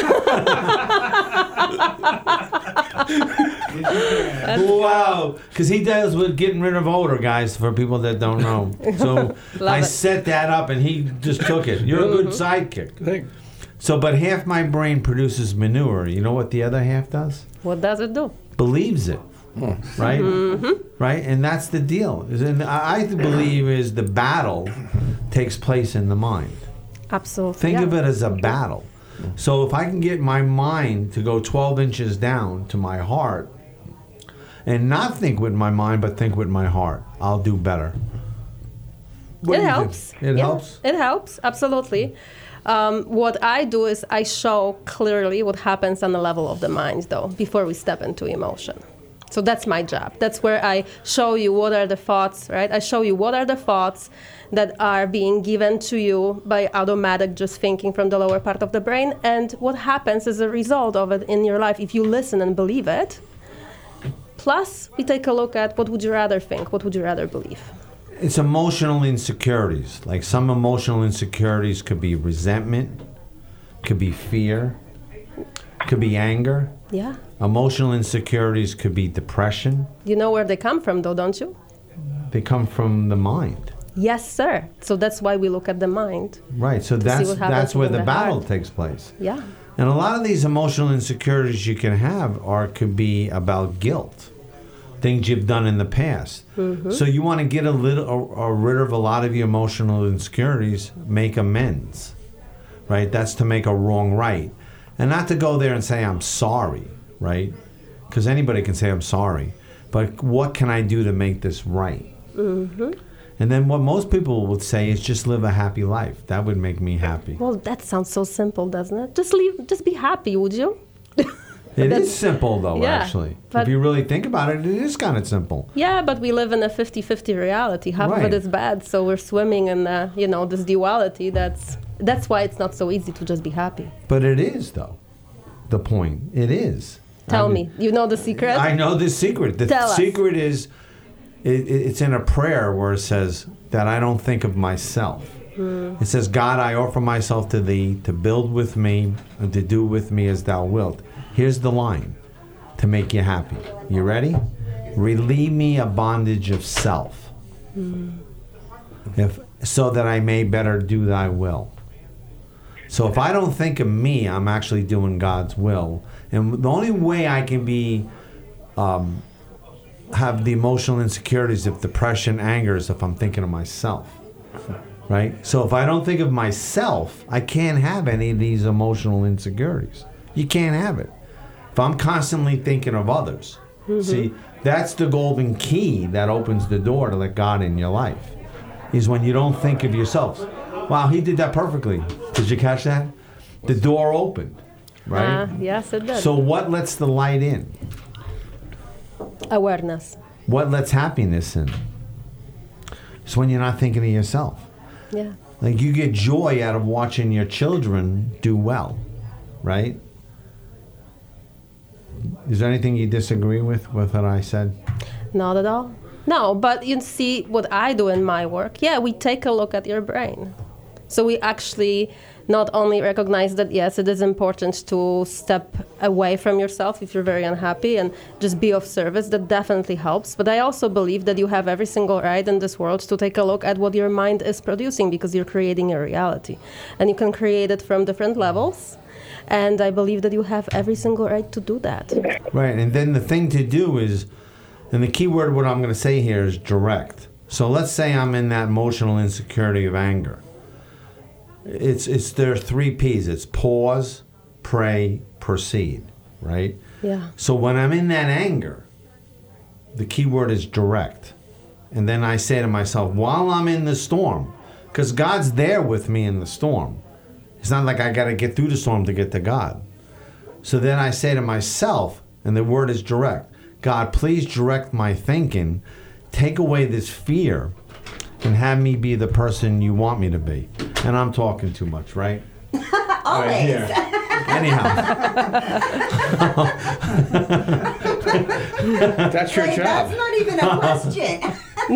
Wow, because he deals with getting rid of odor, guys, for people that don't know. So I it. set that up and he just took it. You're a good sidekick. So, but half my brain produces manure. You know what the other half does? What does it do? Believes it. Right? Mhm. Right? And that's the deal. Is in, I I believe is the battle takes place in the mind. Absolutely. Think yeah. of it as a battle. So if I can get my mind to go twelve inches down to my heart and not think with my mind but think with my heart, I'll do better. What It do you helps. think? It Yeah, helps? It helps, absolutely. Um, what I do is I show clearly what happens on the level of the mind, though, before we step into emotion. So that's my job. That's where I show you what are the thoughts, right? I show you what are the thoughts that are being given to you by automatic just thinking from the lower part of the brain, and what happens as a result of it in your life if you listen and believe it. Plus, we take a look at what would you rather think, what would you rather believe. It's emotional insecurities. Like some emotional insecurities could be resentment, could be fear, could be anger. Yeah. Emotional insecurities could be depression. You know where they come from, though, don't you? They come from the mind. Yes, sir. So that's why we look at the mind. Right. So To see that's what happens that's where within the the battle heart. takes place. Yeah. And a lot of these emotional insecurities you can have are could be about guilt, things you've done in the past. Mhm. So you want to get a little or, or rid of a lot of your emotional insecurities, make amends, right? That's to make a wrong right, and not to go there and say I'm sorry, right? Because anybody can say I'm sorry, but what can I do to make this right? Mm-hmm. And then what most people would say is just live a happy life. That would make me happy. Well, that sounds so simple, doesn't it? Just leave, just be happy, would you? It That's- is simple, though, yeah, actually. but- If you really think about it, it is kind of simple. Yeah, but we live in a fifty-fifty reality. Half of Right. it is bad, so we're swimming in, uh, you know, this duality. That's that's why it's not so easy to just be happy. But it is, though, the point. It is. Tell I mean, me, you know the secret? I know the secret. The Tell us. secret is, it, it- it's in a prayer where it says that I don't think of myself. Mm. It says, God, I offer myself to thee to build with me and to do with me as thou wilt. Here's the line to make you happy. You ready? Relieve me a bondage of self, Mm. if so that I may better do thy will. So if I don't think of me, I'm actually doing God's will. And the only way I can be um, have the emotional insecurities of depression, anger is if I'm thinking of myself. Right? So if I don't think of myself, I can't have any of these emotional insecurities. You can't have it. If I'm constantly thinking of others, Mhm. see, that's the golden key that opens the door to let God in your life, is when you don't think of yourself. Wow, he did that perfectly. Did you catch that? The door opened, right? Uh, yes, it does. So what lets the light in? Awareness. What lets happiness in? It's when you're not thinking of yourself. Yeah. Like you get joy out of watching your children do well, right? Is there anything you disagree with with what I said? Not at all. No, but you see what I do in my work. Yeah, we take a look at your brain. So we actually not only recognize that, yes, it is important to step away from yourself if you're very unhappy and just be of service. That definitely helps. But I also believe that you have every single right in this world to take a look at what your mind is producing, because you're creating a reality. And you can create it from different levels. And I believe that you have every single right to do that. Right, and then the thing to do is, and the key word what I'm going to say here is direct. So let's say I'm in that emotional insecurity of anger. It's it's there are three P's. It's pause, pray, proceed, right? Yeah. So when I'm in that anger, the key word is direct. And then I say to myself, while I'm in the storm, because God's there with me in the storm. It's not like I got to get through the storm to get to God. So then I say to myself, and the word is direct, God, please direct my thinking, take away this fear, and have me be the person you want me to be. And I'm talking too much, right? All right, here. Anyhow. That's your Like, job. That's not even a question.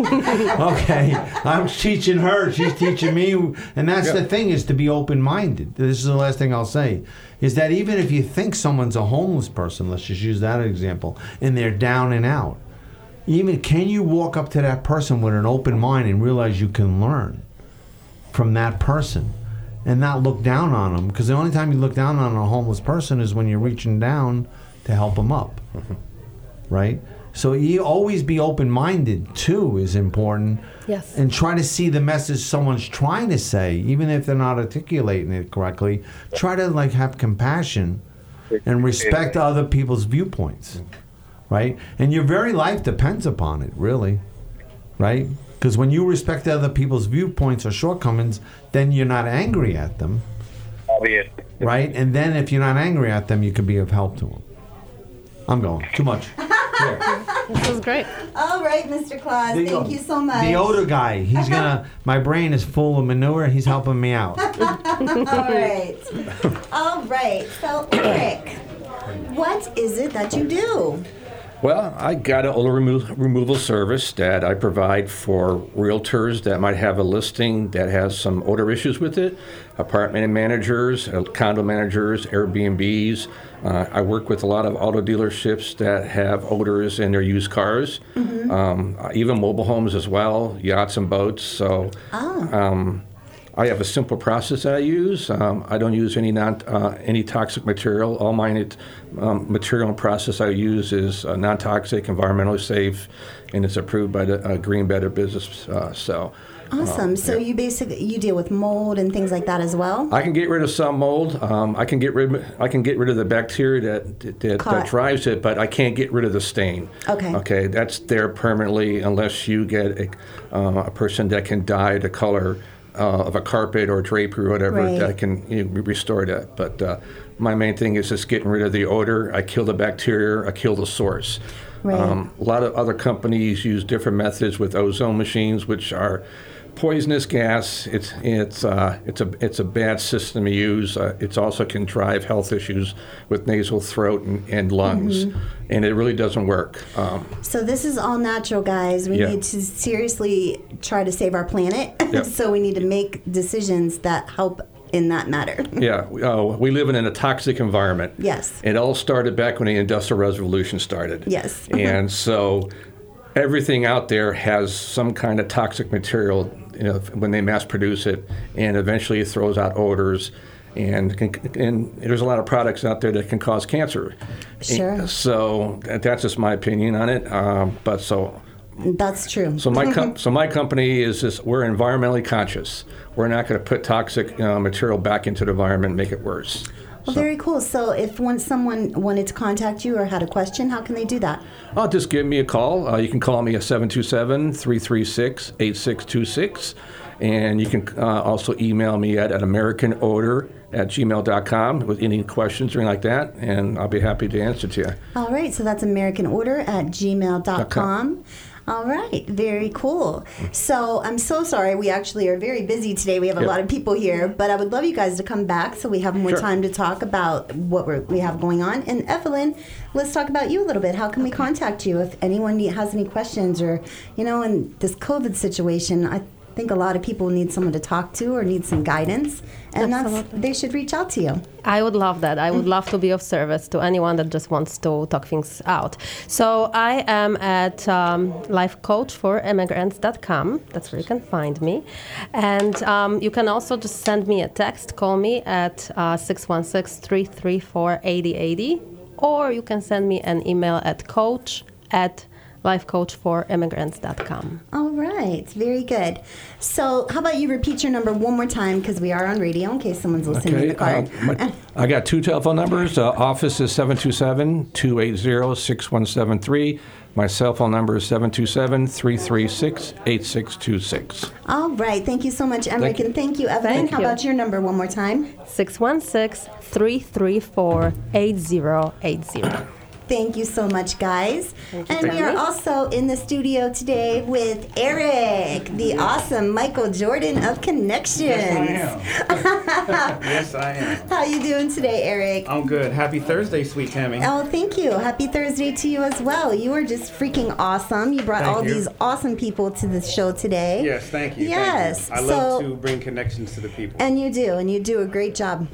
Okay, I'm teaching her. She's teaching me, and that's Yeah. the thing is to be open-minded. This is the last thing I'll say, is that even if you think someone's a homeless person, let's just use that example, and they're down and out, even can you walk up to that person with an open mind and realize you can learn from that person, and not look down on them? Because the only time you look down on a homeless person is when you're reaching down to help them up, right? So you always be open-minded too is important. Yes. And try to see the message someone's trying to say, even if they're not articulating it correctly. Try to like have compassion and respect other people's viewpoints, right? And your very life depends upon it, really, right? Because when you respect other people's viewpoints or shortcomings, then you're not angry at them, Obvious. right? And then if you're not angry at them, you can be of help to them. I'm going too much. This was great. All right, Mister Claus, The- thank you so much. The odor guy, he's gonna. My brain is full of manure. He's helping me out. All right. All right. So, Eric, what is it that you do? Well, I got an odor remo- removal service that I provide for realtors that might have a listing that has some odor issues with it, apartment managers, uh, condo managers, Airbnbs. Uh, I work with a lot of auto dealerships that have odors in their used cars, Mm-hmm. um, uh, even mobile homes as well, yachts and boats. So Oh. um, I have a simple process that I use. Um, I don't use any non uh, any toxic material. All my um, material and process I use is uh, non-toxic, environmentally safe, and it's approved by the uh, Green Better Business. Uh, so. Awesome. uh, So yeah. you basically you deal with mold and things like that as well. I can get rid of some mold. Um, I can get rid. I can get rid of the bacteria that that, that, Caught. that drives it, but I can't get rid of the stain. Okay. Okay, that's there permanently unless you get a, uh, a person that can dye the color uh, of a carpet or drapery or whatever Right. that can you know, restore that. But uh, my main thing is just getting rid of the odor. I kill the bacteria. I kill the source. Right. Um, a lot of other companies use different methods with ozone machines, which are poisonous gas. It's it's uh, it's a it's a bad system to use. Uh, it also can drive health issues with nasal throat and, and lungs, Mhm. and it really doesn't work. Um, So this is all natural, guys. We Yeah. need to seriously try to save our planet. Yep. So we need to make decisions that help in that matter. yeah, uh, we live in a toxic environment. Yes. It all started back when the Industrial Revolution started. Yes. And so everything out there has some kind of toxic material, you know, when they mass produce it, and eventually it throws out odors. And, can, and there's a lot of products out there that can cause cancer. Sure. And so that- that's just my opinion on it. Um, but so That's true. so my com- so my company is just we're environmentally conscious. We're not going to put toxic uh, material back into the environment and make it worse. Well, very cool. So if when someone wanted to contact you or had a question, how can they do that? Oh, just give me a call. Uh, you can call me at seven two seven, three three six, eight six two six. And you can uh, also email me at, at american odor at gmail dot com with any questions or anything like that, and I'll be happy to answer to you. All right. So that's American Order at gmail dot com. All right, very cool. So I'm so sorry. We actually are very busy today. We have a Yep. lot of people here, but I would love you guys to come back so we have more Sure. time to talk about what we're, we have going on. And Evelyn, let's talk about you a little bit. How can we contact you if anyone need, has any questions or, you know, in this COVID situation? I think a lot of people need someone to talk to or need some guidance, and that's, they should reach out to you. I would love that. I would love to be of service to anyone that just wants to talk things out. So I am at um, life coach for immigrants dot com. That's where you can find me. And um, you can also just send me a text, call me at uh, six one six, three three four, eight zero eight zero, or you can send me an email at coach at life coach for immigrants dot com. All right, very good. So how about you repeat your number one more time, because we are on radio in case someone's listening in the car. uh, my- I got two telephone numbers. Uh, office is seven two seven, two eight zero, six one seven three. My cell phone number is seven two seven, three three six, eight six two six. All right, thank you so much, Emmerich, Thank you. and thank you, Evelyn. Thank How you. about your number one more time? six one six, three three four, eight zero eight zero. Thank you so much, guys. Thank you And for we are me. also in the studio today with Eric, the awesome Michael Jordan of Connections. Yes, I am. How you doing today, Eric? I'm good. Happy Thursday, sweet Tammy. Oh, thank you. Happy Thursday to you as well. You are just freaking awesome. You brought Thank all you. these awesome people to the show today. Yes, thank you. Yes. Thank you. I love so, to bring connections to the people. And you do, and you do a great job.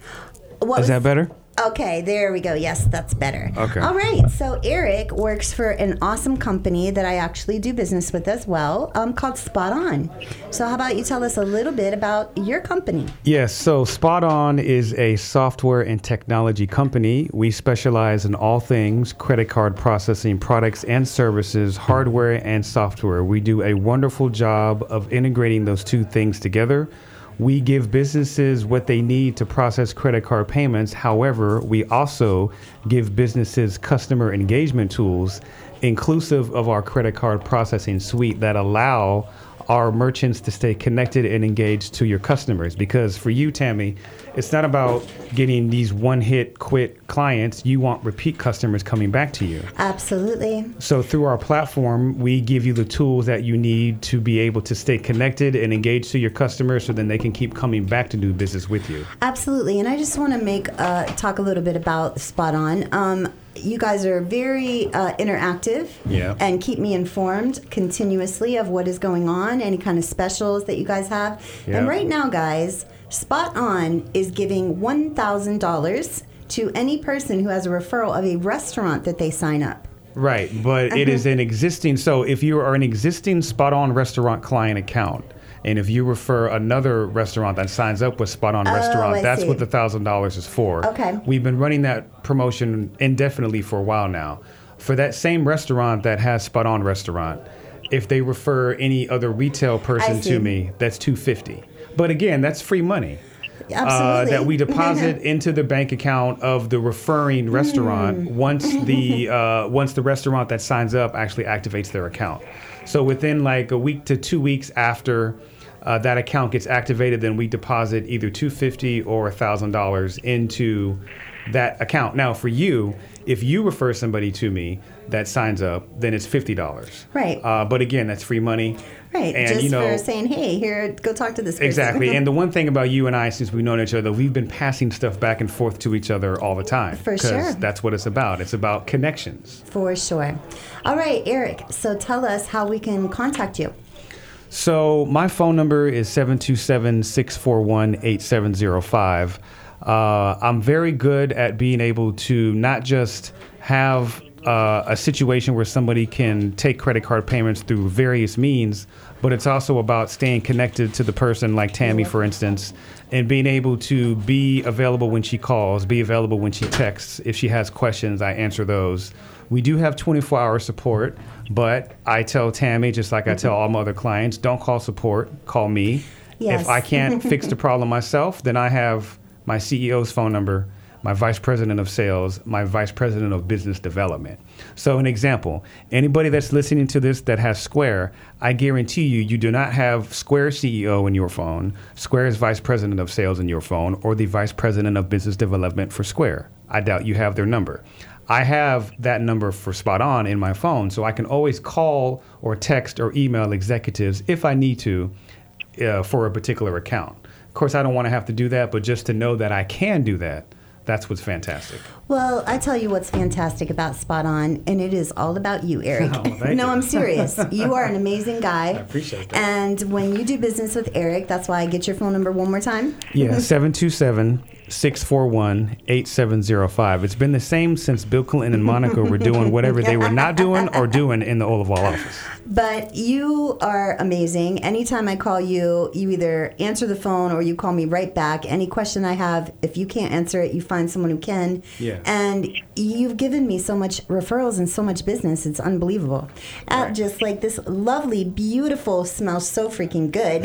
What Is was- that better? Okay, there we go. Yes, that's better. Okay. All right. So Eric works for an awesome company that I actually do business with as well, um, called Spot On. So how about you tell us a little bit about your company? Yes, so Spot On is a software and technology company. We specialize in all things credit card processing products and services, hardware and software. We do a wonderful job of integrating those two things together. We give businesses what they need to process credit card payments. However, we also give businesses customer engagement tools, inclusive of our credit card processing suite, that allow our merchants to stay connected and engaged to your customers. Because for you, Tammy, it's not about getting these one-hit quit clients. You want repeat customers coming back to you. Absolutely. So through our platform, we give you the tools that you need to be able to stay connected and engaged to your customers, so then they can keep coming back to do business with you. Absolutely. And I just want to make uh, talk a little bit about Spot On. Um, you guys are very uh, interactive Yeah. and keep me informed continuously of what is going on, any kind of specials that you guys have. Yeah. And right now, guys, Spot On is giving one thousand dollars to any person who has a referral of a restaurant that they sign up. Right, but it is an existing, so if you are an existing Spot On restaurant client account, and if you refer another restaurant that signs up with Spot On Oh, Restaurant, I that's see. what the one thousand dollars is for. Okay. We've been running that promotion indefinitely for a while now. For that same restaurant that has Spot On Restaurant, if they refer any other retail person I see. to me, that's two hundred fifty dollars. But again, that's free money. Uh, Absolutely. that we deposit into the bank account of the referring restaurant Mm. once the uh, once the restaurant that signs up actually activates their account. So within like a week to two weeks after uh, that account gets activated, then we deposit either two hundred fifty dollars or one thousand dollars into that account. Now for you, if you refer somebody to me that signs up, then it's fifty dollars. Right. Uh, but again, that's free money. Right. And, just you know, for saying, hey, here, go talk to this person. Exactly. And the one thing about you and I, since we've known each other, we've been passing stuff back and forth to each other all the time. For 'Cause sure. that's what it's about. It's about connections. For sure. All right, Eric, so tell us how we can contact you. So my phone number is seven two seven, six four one, eight seven zero five. Uh, I'm very good at being able to not just have uh, a situation where somebody can take credit card payments through various means, but it's also about staying connected to the person, like Tammy, for instance, and being able to be available when she calls, be available when she texts. If she has questions, I answer those. We do have twenty-four hour support, but I tell Tammy, just like I tell all my other clients, don't call support, call me. Yes. If I can't fix the problem myself, then I have my C E O's phone number, my vice president of sales, my vice president of business development. So an example, anybody that's listening to this that has Square, I guarantee you, you do not have Square C E O in your phone, Square's vice president of sales in your phone, or the vice president of business development for Square. I doubt you have their number. I have that number for Spot On in my phone, so I can always call or text or email executives if I need to uh, for a particular account. Of course, I don't want to have to do that, but just to know that I can do that, that's what's fantastic. Well, I tell you what's fantastic about Spot On, and it is all about you, Eric. Oh, thank no, you. I'm serious. You are an amazing guy. I appreciate that. And when you do business with Eric, that's why I get your phone number one more time. Yeah, seven two seven, six four one, eight seven zero five. It's been the same since Bill Clinton and Monica were doing whatever they were not doing or doing in the Oval office. But you are amazing. Anytime I call you, you either answer the phone or you call me right back. Any question I have, if you can't answer it, you find someone who can. Yeah. And you've given me so much referrals and so much business. It's unbelievable. Uh, just like this lovely, beautiful, smells so freaking good.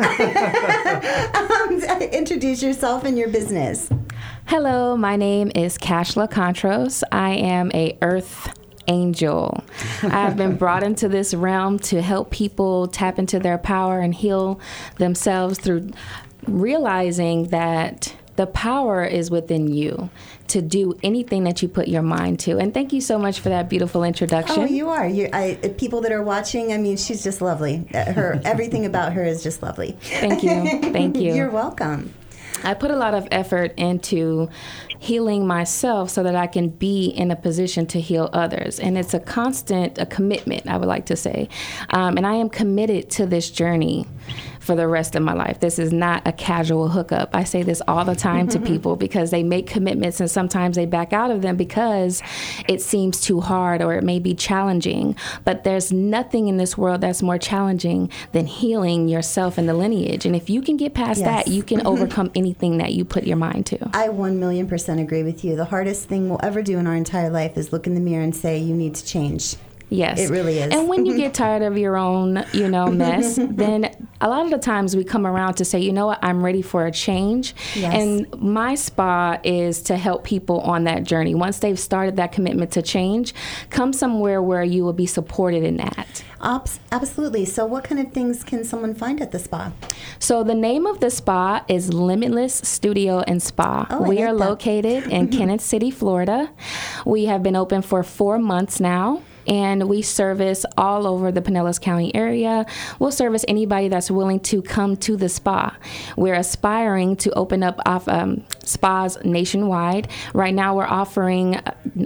um, introduce yourself and your business. Hello, my name is Cashla Contras. I am a Earth Angel. I've been brought into this realm to help people tap into their power and heal themselves through realizing that the power is within you to do anything that you put your mind to. And thank you so much for that beautiful introduction. Oh, you are. You, I, people that are watching, I mean, she's just lovely. Uh, Her everything about her is just lovely. Thank you. Thank you. You're welcome. I put a lot of effort into healing myself so that I can be in a position to heal others. And it's a constant, a commitment, I would like to say. Um, and I am committed to this journey for the rest of my life. This is not a casual hookup. I say this all the time to people because they make commitments and sometimes they back out of them because it seems too hard or it may be challenging. But there's nothing in this world that's more challenging than healing yourself and the lineage. And if you can get past Yes. that, you can Mhm. overcome anything that you put your mind to. I one million percent agree with you. The hardest thing we'll ever do in our entire life is look in the mirror and say, you need to change. Yes. It really is. And when you get tired of your own, you know, mess, then a lot of the times we come around to say, you know what, I'm ready for a change. Yes. And my spa is to help people on that journey. Once they've started that commitment to change, come somewhere where you will be supported in that. Abs- Absolutely. So what kind of things can someone find at the spa? So the name of the spa is Limitless Studio and Spa. Oh, I we like are that. located in Kenneth City, Florida. We have been open for four months now. And we service all over the Pinellas County area. We'll service anybody that's willing to come to the spa. We're aspiring to open up off, um, spas nationwide. Right now we're offering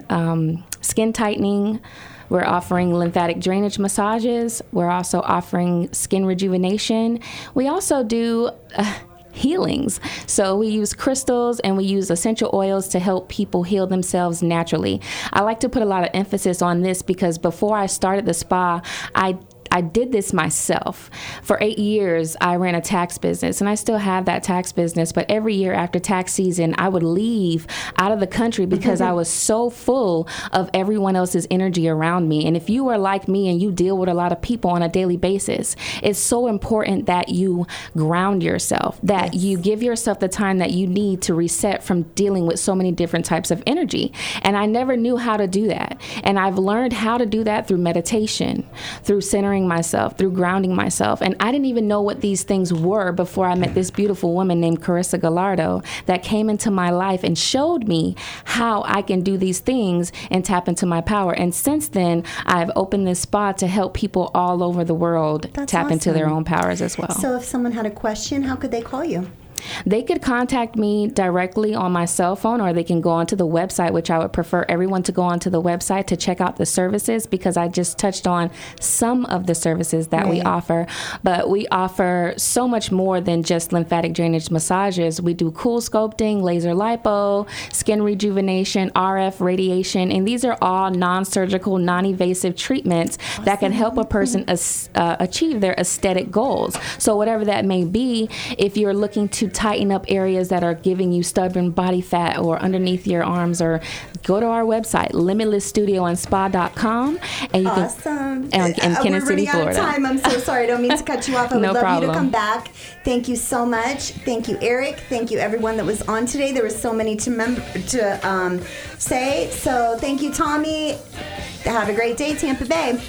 um, skin tightening. We're offering lymphatic drainage massages. We're also offering skin rejuvenation. We also do uh, healings. So we use crystals and we use essential oils to help people heal themselves naturally. I like to put a lot of emphasis on this because before I started the spa, I I did this myself. For eight years, I ran a tax business, and I still have that tax business. But every year after tax season, I would leave out of the country because I was so full of everyone else's energy around me. And if you are like me and you deal with a lot of people on a daily basis, it's so important that you ground yourself, that you give yourself the time that you need to reset from dealing with so many different types of energy. And I never knew how to do that. And I've learned how to do that through meditation, through centering myself, through grounding myself. And I didn't even know what these things were before I met this beautiful woman named Carissa Gallardo that came into my life and showed me how I can do these things and tap into my power. And since then, I've opened this spa to help people all over the world That's tap into their awesome. own powers as well. So if someone had a question, how could they call you? They could contact me directly on my cell phone, or they can go onto the website, which I would prefer everyone to go onto the website to check out the services, because I just touched on some of the services that we Right. offer. But we offer so much more than just lymphatic drainage massages. We do cool sculpting, laser lipo, skin rejuvenation, R F radiation, and these are all non-surgical, non-invasive treatments that can help a person as, uh, achieve their aesthetic goals. So whatever that may be, if you're looking to tighten up areas that are giving you stubborn body fat or underneath your arms, or go to our website, limitless studio and spa dot com, and you Awesome. can and, and Uh, Kenneth We're City, running out of Florida. time. I'm so sorry. I don't mean to cut you off. I would No love you to problem. come back. Thank you so much. Thank you, Eric. Thank you, everyone that was on today. There was so many to mem- to um, say. So thank you, Tommy. Have a great day, Tampa Bay.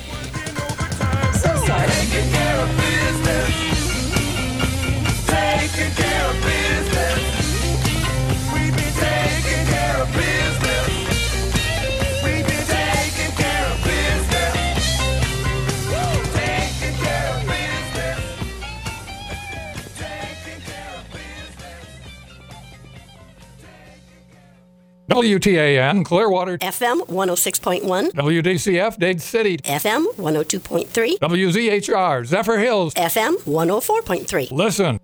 So sorry. Taking care of business. Taking care of business. We've been taking care of business. We've been taking care of business. Woo! Taking care of business. Taking care of business. W T A N, Clearwater. F M one oh six point one. W D C F, Dade City. F M one oh two point three. W Z H R, Zephyr Hills. F M one oh four point three. Listen.